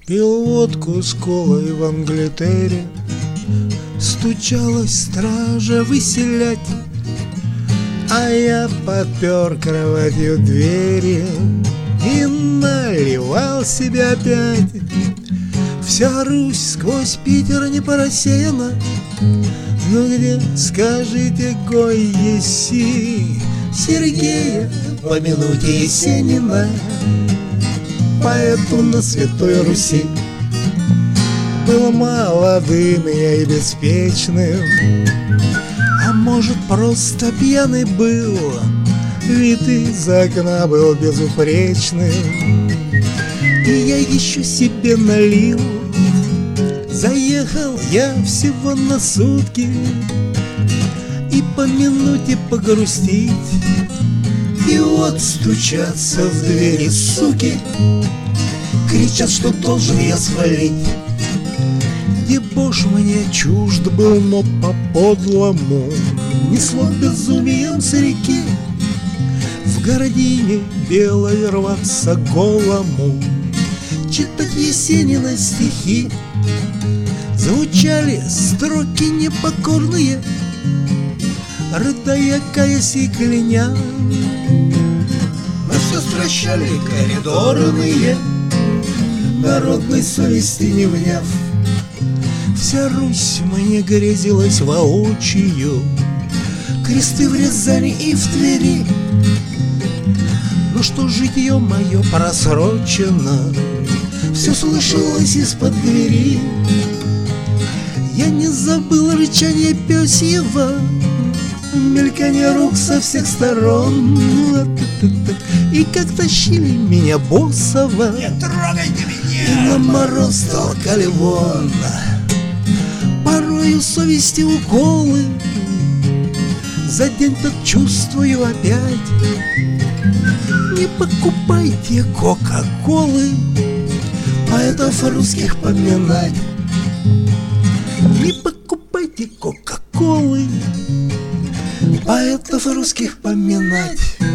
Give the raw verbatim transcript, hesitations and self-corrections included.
Пил водку с колой в Англитере, стучалась стража выселять, а я подпер кроватью двери и наливал себе опять. Вся Русь сквозь Питер не порассеяна, но где, скажите, гой еси Сергея, помянуйте Есенина, поэту на Святой Руси. Был молодым я и беспечным, а может, просто пьяный был, вид из окна был безупречным. И я еще себе налил. Заехал я всего на сутки и по минуте погрустить. И вот стучатся в двери суки, кричат, что должен я свалить. Дебош мне чужд был, но по-подлому несло безумием с реки. В городине белой рваться голому, читать Есенина стихи. Звучали строки непокорные, рыдая, каясь и кляня. Но все стращали коридорные, народной совести не вняв. Вся Русь мне грезилась воочию, кресты в Рязани и в Твери. Но что житье мое просрочено, все слышалось из-под двери. Я не забыл рычание пёсьего, мелькание рук со всех сторон, и как тащили меня босово, не трогайте меня, и на мороз толкали вон. Порою совести уколы за день-то чувствую опять. Не покупайте кока-колы, поэтов русских поминать. Не покупайте кока-колы, поэтов русских поминать.